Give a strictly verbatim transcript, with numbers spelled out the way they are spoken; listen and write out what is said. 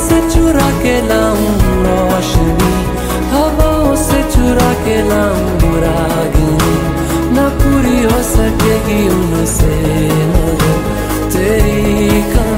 से चुरा के लाऊं रोशनी, हवाओं से चुरा के लाऊं रागिनी, ना पूरी हो सकेगी उनसे मगर तेरी